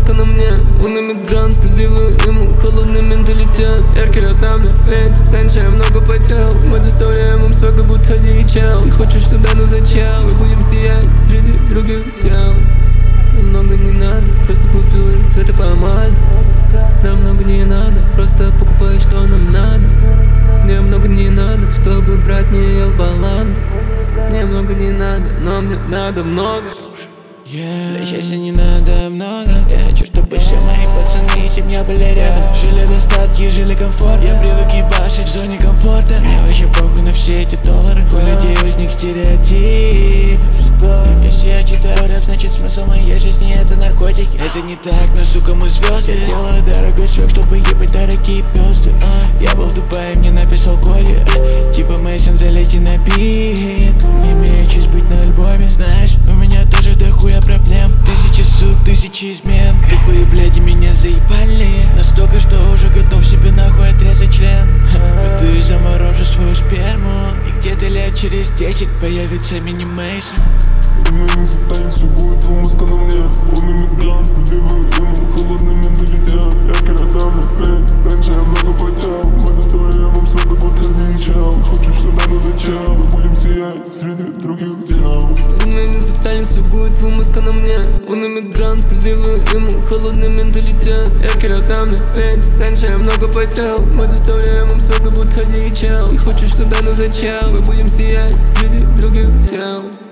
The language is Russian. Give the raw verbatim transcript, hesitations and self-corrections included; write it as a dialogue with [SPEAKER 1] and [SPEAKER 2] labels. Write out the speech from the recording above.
[SPEAKER 1] мозг на мне. Он иммигрант, прививаю ему холодный менталитет. Яркий рядом, ведь раньше я много потел. Мы доставляем им свой, как будто ди эйч эл. Ты хочешь туда, но зачем? Мы будем сиять среди других тел. Нам много не надо, просто купюры, цвета помад. Нам много не надо, просто покупай, что нам надо. Мне много не надо, чтобы брать не ел баланду. Мне много не надо, но мне надо много.
[SPEAKER 2] Yeah. Для счастья не надо много. Я хочу, чтобы все мои пацаны и семья были рядом. Жили достатки, жили комфортно. Я привык ебашить в зоне комфорта. Мне вообще похуй на все эти доллары. У людей возник стереотип, что если я читаю рэп, значит смысл моей жизни это наркотики. Это не так, но сука мы звезды. Я делаю дорогой свек, чтобы ебать дорогие пёсты. uh. Я был в Дубае, мне написал Коди, uh. типа Мэйсон, залети на бит. Не мечусь быть на альбоме. Знаешь, у меня тоже дохуя проблем. Тысячи сук, тысячи измен. Тупые бляди меня заебали настолько, что уже готов себе нахуй отрезать член. Пойду и заморожу свою сперму, и где-то лет через десять появится мини Мейсон.
[SPEAKER 3] Думаю, не застанется, будет твой мозг на мне. Он иммигрант, прививаю ему холодный менталитет. Яркий рядом, ведь раньше я много потел. Мы доставляем им свой, как будто ди эйч эл. Хочешь сюда, но зачем? Мы будем сиять среди других тел.
[SPEAKER 1] Думаю, не застанется, будет твой мозг на мне. Он иммигрант, прививаю ему холодный менталитет. Яркий рядом, ведь раньше я много потел. Мы доставляем им свой, как будто ди эйч эл. Ты хочешь сюда, но зачем? Мы будем сиять среди других тел.